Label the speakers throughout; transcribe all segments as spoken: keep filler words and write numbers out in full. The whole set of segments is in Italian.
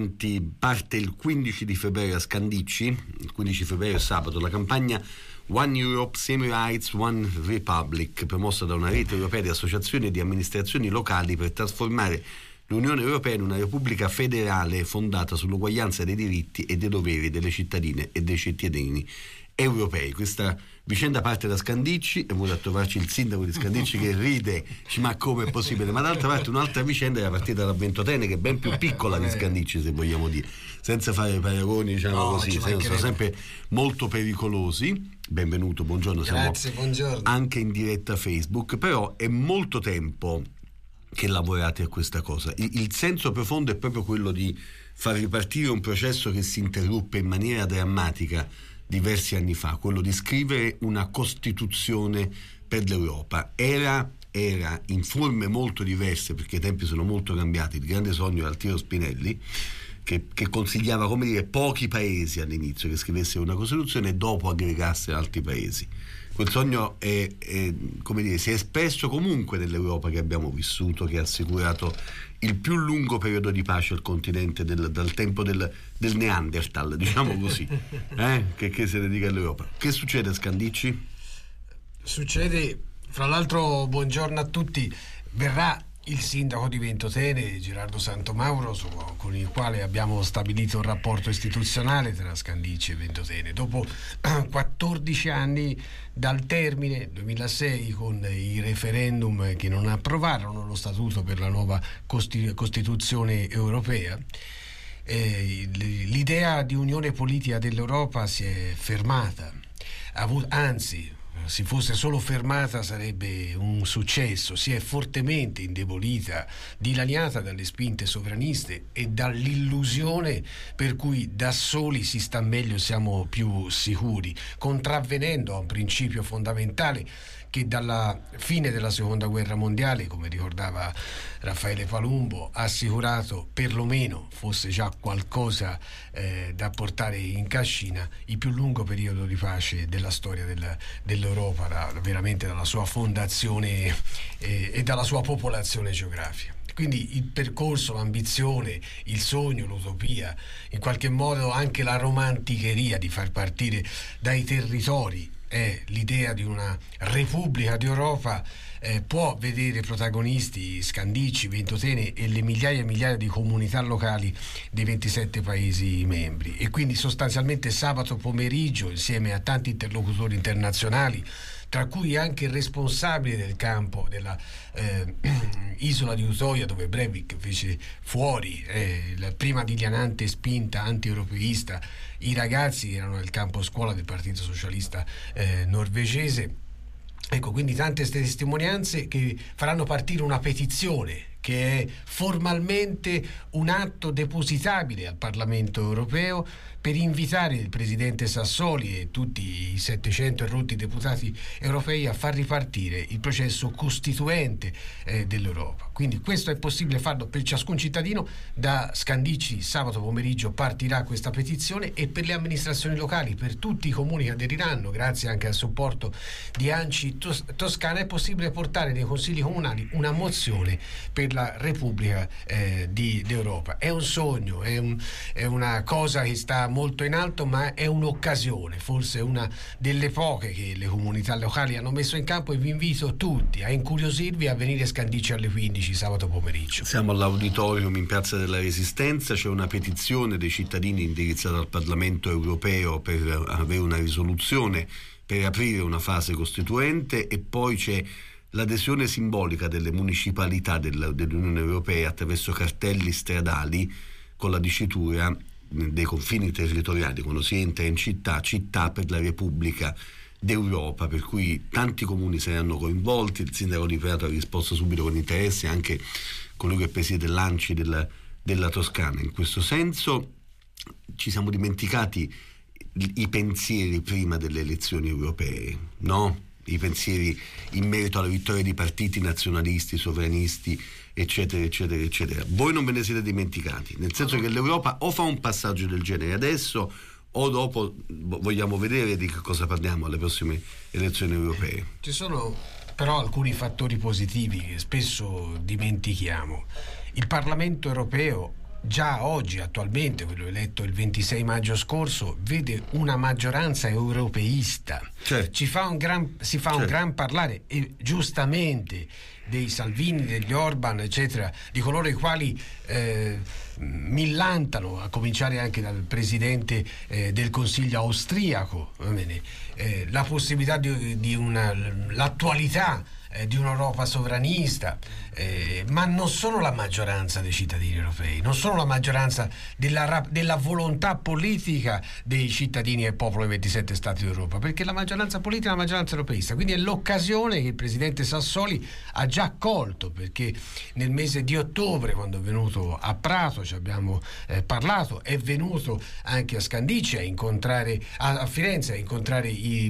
Speaker 1: avanti. Parte il quindici di febbraio a Scandicci, il quindici febbraio è sabato, la campagna One Europe, Same Rights, One Republic, promossa da una rete europea di associazioni e di amministrazioni locali per trasformare l'Unione Europea in una repubblica federale fondata sull'uguaglianza dei diritti e dei doveri delle cittadine e dei cittadini europei. Questa vicenda parte da Scandicci e vuole trovarci il sindaco di Scandicci che ride, dice, ma come è possibile? Ma d'altra parte un'altra vicenda era partita da Ventotene, che è ben più piccola di Scandicci, se vogliamo dire, senza fare paragoni, diciamo no, così, sono sempre molto pericolosi. Benvenuto, buongiorno.
Speaker 2: Grazie,
Speaker 1: siamo
Speaker 2: buongiorno.
Speaker 1: Anche in diretta Facebook, però è molto tempo che lavorate a questa cosa. Il, il senso profondo è proprio quello di far ripartire un processo che si interruppe in maniera drammatica diversi anni fa, quello di scrivere una Costituzione per l'Europa. Era, era in forme molto diverse, perché i tempi sono molto cambiati. Il grande sogno era Altiero Spinelli, che, che consigliava, come dire, pochi paesi all'inizio che scrivessero una Costituzione e dopo aggregassero altri paesi. Quel sogno è, è, come dire, si è espresso comunque nell'Europa che abbiamo vissuto, che ha assicurato il più lungo periodo di pace al continente del, dal tempo del, del Neanderthal, diciamo così, eh? che, che se ne dica all'Europa. Che succede a Scandicci?
Speaker 2: Succede, fra l'altro, buongiorno a tutti, verrà il sindaco di Ventotene, Gerardo Santomauro, su, con il quale abbiamo stabilito un rapporto istituzionale tra Scandicci e Ventotene. Dopo quattordici anni dal termine, duemilasei, con i referendum che non approvarono lo statuto per la nuova Costi- Costituzione europea, eh, l'idea di unione politica dell'Europa si è fermata, anzi, si fosse solo fermata sarebbe un successo. Si è fortemente indebolita, dilaniata dalle spinte sovraniste e dall'illusione per cui da soli si sta meglio, siamo più sicuri, contravvenendo a un principio fondamentale che dalla fine della seconda guerra mondiale, come ricordava Raffaele Palumbo, ha assicurato, perlomeno fosse già qualcosa eh, da portare in cascina, il più lungo periodo di pace della storia del, dell'Europa, da, veramente dalla sua fondazione eh, e dalla sua popolazione geografica. Quindi il percorso, l'ambizione, il sogno, l'utopia, in qualche modo anche la romanticheria di far partire dai territori, è l'idea di una Repubblica d'Europa, eh, può vedere protagonisti Scandicci, Ventotene e le migliaia e migliaia di comunità locali dei ventisette Paesi membri. E quindi sostanzialmente sabato pomeriggio, insieme a tanti interlocutori internazionali, tra cui anche il responsabile del campo della eh, isola di Utoia, dove Breivik fece fuori eh, la prima dilaniante spinta anti-europeista, i ragazzi erano nel campo scuola del Partito Socialista eh, norvegese. Ecco, quindi tante testimonianze che faranno partire una petizione che è formalmente un atto depositabile al Parlamento europeo per invitare il presidente Sassoli e tutti i settecento rotti deputati europei a far ripartire il processo costituente eh, dell'Europa. Quindi questo è possibile farlo per ciascun cittadino. Da Scandicci sabato pomeriggio partirà questa petizione, e per le amministrazioni locali, per tutti i comuni che aderiranno, grazie anche al supporto di ANCI Tos- Toscana, è possibile portare nei consigli comunali una mozione per la Repubblica eh, di, d'Europa. È un sogno, è, un, è una cosa che sta molto in alto, ma è un'occasione, forse una delle poche che le comunità locali hanno messo in campo, e vi invito tutti a incuriosirvi, a venire a Scandicci alle quindici sabato pomeriggio.
Speaker 1: Siamo all'auditorium in Piazza della Resistenza, c'è una petizione dei cittadini indirizzata al Parlamento europeo per avere una risoluzione per aprire una fase costituente, e poi c'è l'adesione simbolica delle municipalità dell'Unione Europea attraverso cartelli stradali con la dicitura dei confini territoriali, quando si entra in città, città per la Repubblica d'Europa, per cui tanti comuni saranno coinvolti. Il sindaco di Prato ha risposto subito con interesse, anche colui che presiede l'ANCI della, della Toscana. In questo senso ci siamo dimenticati i pensieri prima delle elezioni europee, no? I pensieri in merito alla vittoria di partiti nazionalisti, sovranisti, eccetera, eccetera, eccetera. Voi non ve ne siete dimenticati, nel senso che l'Europa o fa un passaggio del genere adesso, o dopo vogliamo vedere di che cosa parliamo alle prossime elezioni europee.
Speaker 2: Ci sono però alcuni fattori positivi che spesso dimentichiamo. Il Parlamento europeo già oggi, attualmente, quello eletto il ventisei maggio scorso, vede una maggioranza europeista.
Speaker 1: Certo.
Speaker 2: Ci fa un gran, si fa certo. un gran parlare, e giustamente, dei Salvini, degli Orban, eccetera, di coloro i quali eh, millantano, a cominciare anche dal presidente eh, del Consiglio austriaco, va bene, eh, la possibilità di, di una, l'attualità eh, di un'Europa sovranista, eh, ma non sono la maggioranza dei cittadini europei, non sono la maggioranza della, della volontà politica dei cittadini e popolo dei ventisette Stati d'Europa, perché la maggioranza politica è la maggioranza europeista. Quindi è l'occasione che il presidente Sassoli ha già colto, perché nel mese di ottobre, quando è venuto a Prato, ci abbiamo eh, parlato, è venuto anche a Scandicci a incontrare, a, a Firenze a incontrare i,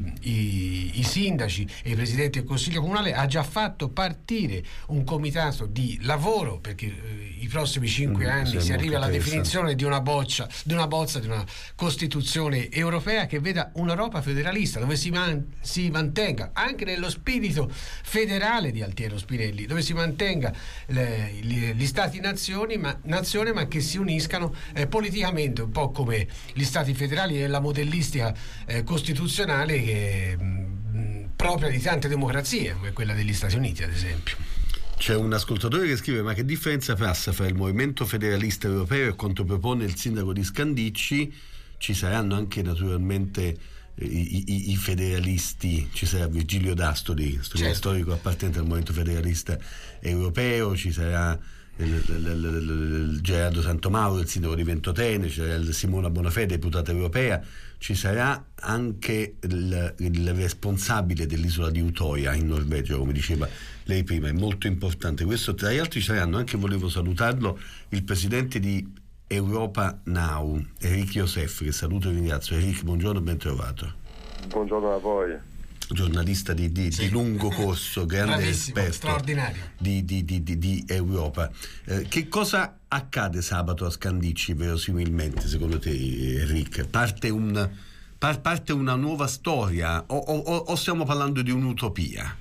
Speaker 2: i, i sindaci e i presidenti del Consiglio Comunale, ha già fatto partire un comitato di lavoro, perché eh, i prossimi cinque mm, anni si arriva alla definizione di una boccia, di una bozza di una Costituzione europea che veda un'Europa federalista, dove si, man, si mantenga, anche nello spirito federale di Altiero Spinelli, dove si mantenga le, gli, gli stati nazioni, ma, nazione, ma che si uniscano eh, politicamente, un po' come gli stati federali e la modellistica eh, costituzionale che mh, propria di tante democrazie, come quella degli Stati Uniti, ad esempio.
Speaker 1: C'è un ascoltatore che scrive: ma che differenza passa fra il movimento federalista europeo e quanto propone il sindaco di Scandicci? Ci saranno anche naturalmente i, i, i federalisti, ci sarà Virgilio D'Astoli, certo. storico appartenente al movimento federalista europeo, ci sarà il, il, il, il Gerardo Santomauro, il sindaco di Ventotene, ci sarà il Simona Bonafede, deputata europea, ci sarà anche il, il responsabile dell'isola di Utoya in Norvegia, come diceva lei prima. È molto importante questo. Tra gli altri ci saranno anche, volevo salutarlo, il presidente di Europa Now, Eric Joseph, che saluto e ringrazio. Eric, buongiorno, ben trovato.
Speaker 3: Buongiorno a voi.
Speaker 1: Giornalista di, di, sì. di lungo corso, grande esperto
Speaker 2: straordinario
Speaker 1: di, di, di, di, di Europa. Eh, che cosa accade sabato a Scandicci, verosimilmente, secondo te, Eric? Parte, un, par, parte una nuova storia o, o, o stiamo parlando di un'utopia?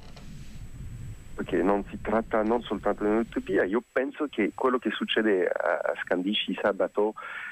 Speaker 3: Perché non si tratta non soltanto di un'utopia, io penso che quello che succede a Scandicci sabato,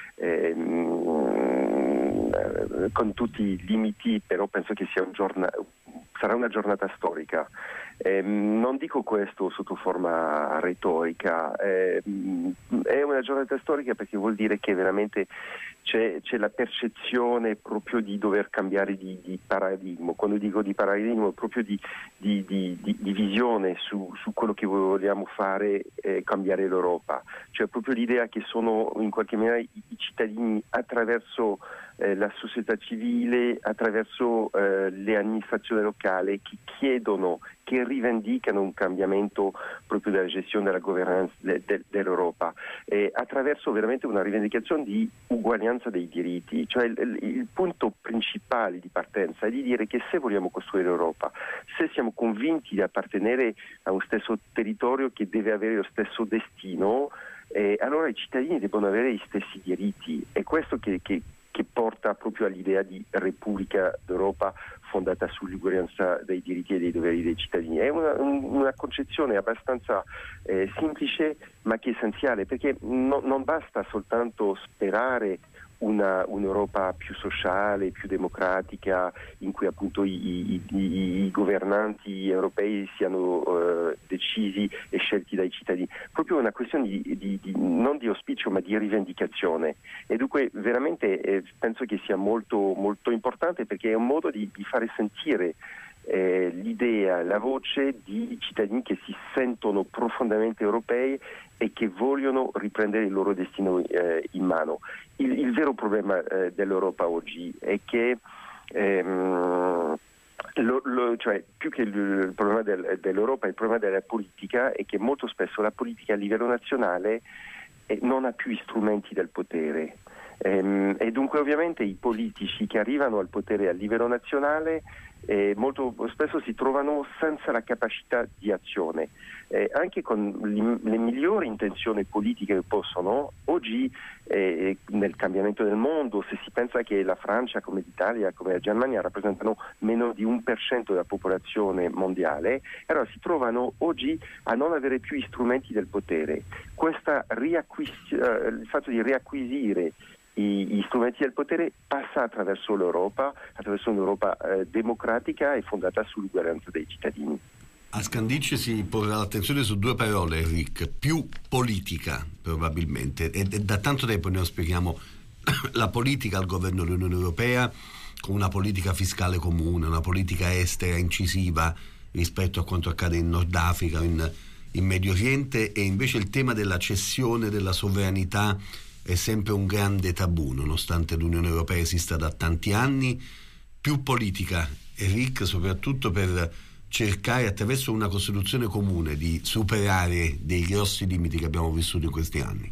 Speaker 3: ehm, con tutti i limiti, però penso che sia un giorno, sarà una giornata storica. Eh, non dico questo sotto forma retorica, eh, è una giornata storica perché vuol dire che veramente c'è, c'è la percezione proprio di dover cambiare di, di paradigma. Quando dico di paradigma, proprio di, di, di, di, di visione su, su quello che vogliamo fare, eh, cambiare l'Europa. Cioè proprio l'idea che sono in qualche maniera i, i cittadini attraverso eh, la società civile, attraverso eh, le amministrazioni locali che chiedono, che rivendicano un cambiamento proprio della gestione della governance de, de, dell'Europa, eh, attraverso veramente una rivendicazione di uguaglianza dei diritti. Cioè il, il punto principale di partenza è di dire che se vogliamo costruire l'Europa, se siamo convinti di appartenere a un stesso territorio che deve avere lo stesso destino, eh, allora i cittadini devono avere gli stessi diritti. È questo che, che che porta proprio all'idea di Repubblica d'Europa fondata sull'uguaglianza dei diritti e dei doveri dei cittadini. È una, una concezione abbastanza eh, semplice ma che è essenziale, perché no, non basta soltanto sperare una, un'Europa più sociale, più democratica, in cui appunto i, i, i, i governanti europei siano eh, decisi e scelti dai cittadini. Proprio una questione di, di, di, non di auspicio ma di rivendicazione, e dunque veramente eh, penso che sia molto, molto importante, perché è un modo di, di fare sentire Eh, l'idea, la voce di cittadini che si sentono profondamente europei e che vogliono riprendere il loro destino eh, in mano. Il, il vero problema eh, dell'Europa oggi è che ehm, lo, lo, cioè, più che il, il problema del, dell'Europa, il problema della politica è che molto spesso la politica a livello nazionale eh, non ha più gli strumenti del potere. Ehm, e dunque ovviamente i politici che arrivano al potere a livello nazionale eh, molto spesso si trovano senza la capacità di azione. Eh, anche con li, le migliori intenzioni politiche che possono, oggi eh, nel cambiamento del mondo, se si pensa che la Francia come l'Italia, come la Germania rappresentano meno di un per cento della popolazione mondiale, allora si trovano oggi a non avere più gli strumenti del potere. Questa riacquis- eh, il fatto di riacquisire gli strumenti del potere passa attraverso l'Europa, attraverso un'Europa eh, democratica e fondata sull'uguaglianza dei cittadini.
Speaker 1: A Scandicci si porrà l'attenzione su due parole, Enric, più politica probabilmente, e, e da tanto tempo ne auspichiamo la politica al governo dell'Unione Europea con una politica fiscale comune, una politica estera incisiva rispetto a quanto accade in Nord Africa, in, in Medio Oriente, e invece il tema della cessione della sovranità è sempre un grande tabù, nonostante l'Unione Europea esista da tanti anni. Più politica, Enric, soprattutto per cercare attraverso una Costituzione comune di superare dei grossi limiti che abbiamo vissuto in questi anni.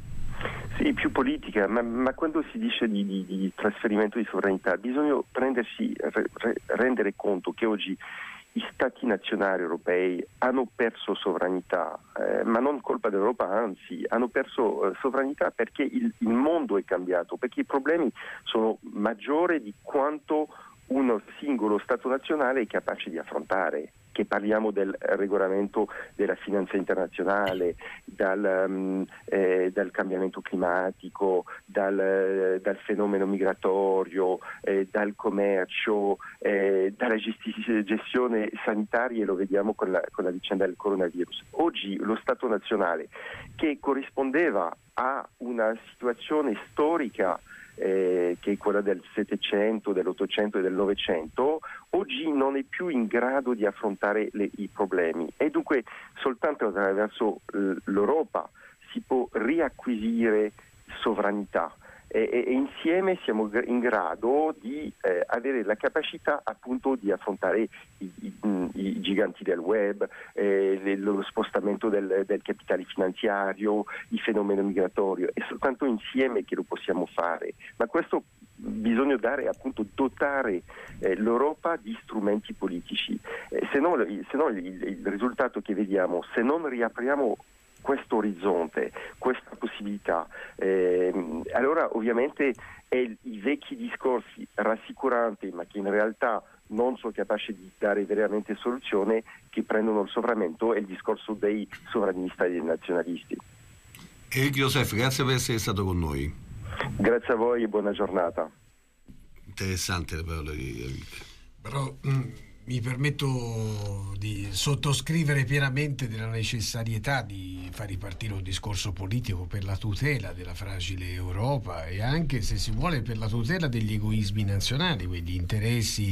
Speaker 3: Sì, più politica, ma, ma quando si dice di, di, di trasferimento di sovranità bisogna prendersi, re, rendere conto che oggi gli stati nazionali europei hanno perso sovranità, eh, ma non colpa dell'Europa, anzi hanno perso eh, sovranità perché il, il mondo è cambiato, perché i problemi sono maggiori di quanto uno singolo Stato nazionale è capace di affrontare, che parliamo del regolamento della finanza internazionale, dal, um, eh, dal cambiamento climatico, dal, eh, dal fenomeno migratorio, eh, dal commercio, eh, dalla gesti- gestione sanitaria, e lo vediamo con la, con la vicenda del coronavirus. Oggi lo Stato nazionale, che corrispondeva a una situazione storica Eh, che è quella del Settecento, dell'Ottocento e del Novecento, oggi non è più in grado di affrontare le, i problemi, e dunque soltanto attraverso l'Europa si può riacquisire sovranità e, e, e insieme siamo in grado di eh, avere la capacità appunto di affrontare i, i, i giganti del web, eh, lo spostamento del, del capitale finanziario, il fenomeno migratorio. È soltanto insieme che lo possiamo fare, ma questo bisogna dare, appunto, dotare eh, l'Europa di strumenti politici, eh, se no, se no il, il risultato che vediamo, se non riapriamo questo orizzonte, questa possibilità, eh, allora ovviamente è i vecchi discorsi rassicuranti, ma che in realtà non sono capaci di dare veramente soluzione, che prendono il sovramento, è il discorso dei sovranisti e dei nazionalisti.
Speaker 1: Enric Joseph, grazie per essere stato con noi.
Speaker 3: Grazie a voi e buona giornata.
Speaker 1: Interessante le parole di Enric.
Speaker 2: Però mh, mi permetto di sottoscrivere pienamente della necessarietà di far ripartire un discorso politico per la tutela della fragile Europa, e anche, se si vuole, per la tutela degli egoismi nazionali, quegli interessi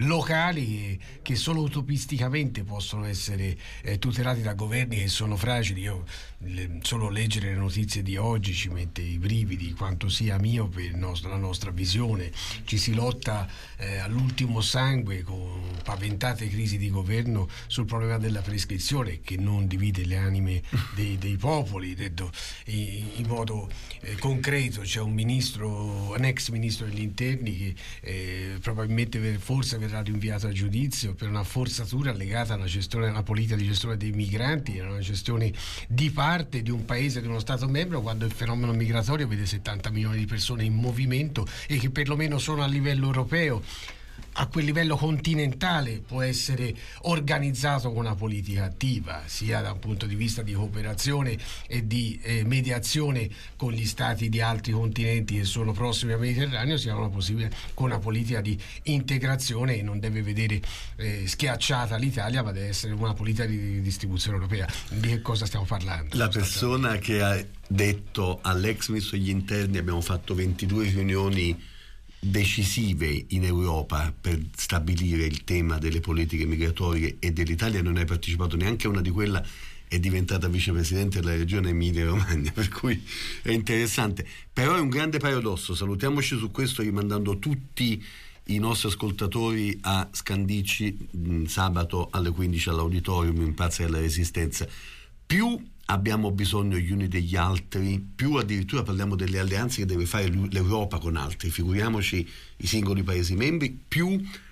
Speaker 2: locali che solo utopisticamente possono essere eh, tutelati da governi che sono fragili. Io le, solo leggere le notizie di oggi ci mette i brividi quanto sia miope il nostro, la nostra visione. Ci si lotta eh, all'ultimo sangue con paventate crisi di governo sul problema della prescrizione, che non divide le anime dei, dei popoli, detto in, in modo eh, concreto. C'è un ministro, un ex ministro degli interni che eh, probabilmente forse verrà rinviato a giudizio per una forzatura legata alla gestione, alla politica di gestione dei migranti, a una gestione di parte di un paese, di uno Stato membro, quando il fenomeno migratorio vede settanta milioni di persone in movimento, e che perlomeno sono a livello europeo, a quel livello continentale, può essere organizzato con una politica attiva, sia da un punto di vista di cooperazione e di eh, mediazione con gli stati di altri continenti che sono prossimi al Mediterraneo, sia una possibile, con una politica di integrazione, che non deve vedere eh, schiacciata l'Italia, ma deve essere una politica di distribuzione europea. Di che cosa stiamo parlando?
Speaker 1: La persona che ha detto all'ex ministro degli interni: abbiamo fatto ventidue riunioni decisive in Europa per stabilire il tema delle politiche migratorie, e dell'Italia non hai partecipato neanche a una di quella, è diventata vicepresidente della regione Emilia Romagna, per cui è interessante. Però è un grande paradosso. Salutiamoci su questo rimandando tutti i nostri ascoltatori a Scandicci mh, sabato alle quindici all'Auditorium in Piazza della Resistenza. Più abbiamo bisogno gli uni degli altri, più addirittura parliamo delle alleanze che deve fare l'Europa con altri, figuriamoci i singoli Paesi membri, più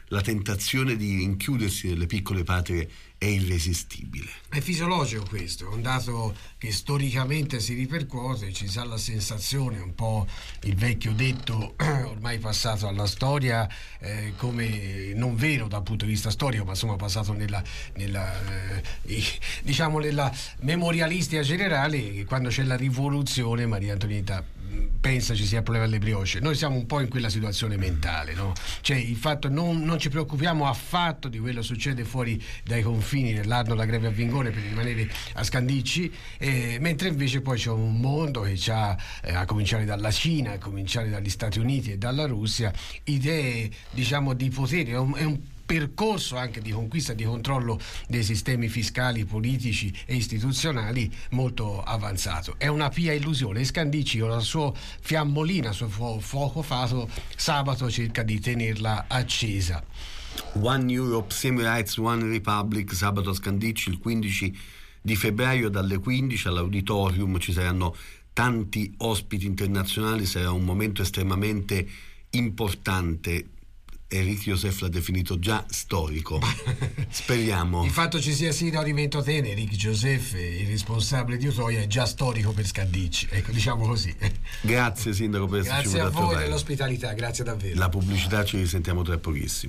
Speaker 1: la tentazione di rinchiudersi nelle piccole patrie è irresistibile.
Speaker 2: È fisiologico questo, è un dato che storicamente si ripercuote, ci sa la sensazione, un po' il vecchio detto ormai passato alla storia, eh, come non vero dal punto di vista storico, ma insomma passato nella, nella eh, diciamo nella memorialistica generale, che quando c'è la rivoluzione Maria Antonietta pensa ci sia il problema delle brioche. Noi siamo un po' in quella situazione mentale, no? Cioè il fatto non, non ci preoccupiamo affatto di quello che succede fuori dai confini nell'anno della greve a Vingone per rimanere a Scandicci, eh, mentre invece poi c'è un mondo che ha, eh, a cominciare dalla Cina, a cominciare dagli Stati Uniti e dalla Russia, idee diciamo di potere, è un, è un percorso anche di conquista e di controllo dei sistemi fiscali, politici e istituzionali molto avanzato. È una pia illusione. Scandicci con la sua fiammolina, il suo fu- fuoco fato, sabato cerca di tenerla accesa.
Speaker 1: One Europe, Same Rights, One Republic, sabato a Scandicci il quindici di febbraio dalle quindici all'auditorium. Ci saranno tanti ospiti internazionali, sarà un momento estremamente importante. Enrico Joseph l'ha definito già storico. Speriamo.
Speaker 2: Il fatto ci sia sindaco di Ventotene, Enrico Joseph, il responsabile di Utoia, è già storico per Scandicci, ecco, diciamo così.
Speaker 1: Grazie sindaco per esserci
Speaker 2: venuto a trovare. Grazie a voi
Speaker 1: trovare.
Speaker 2: dell'ospitalità, grazie davvero.
Speaker 1: La pubblicità, ci risentiamo tra pochissimo.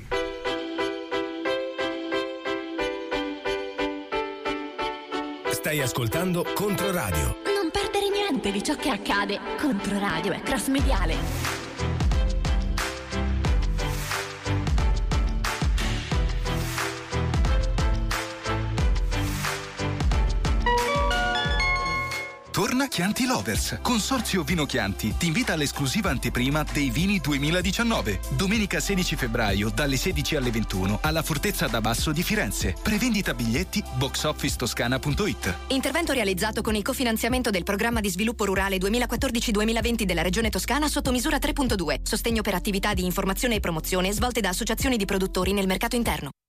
Speaker 4: Stai ascoltando Controradio.
Speaker 5: Non perdere niente di ciò che accade. Controradio è cross mediale.
Speaker 6: Torna Chianti Lovers. Consorzio Vino Chianti ti invita all'esclusiva anteprima dei vini duemiladiciannove. Domenica sedici febbraio dalle sedici alle ventuno alla Fortezza da Basso di Firenze. Prevendita biglietti boxofficetoscana punto it.
Speaker 7: Intervento realizzato con il cofinanziamento del programma di sviluppo rurale duemilaquattordici duemilaventi della Regione Toscana sotto misura tre punto due. Sostegno per attività di informazione e promozione svolte da associazioni di produttori nel mercato interno.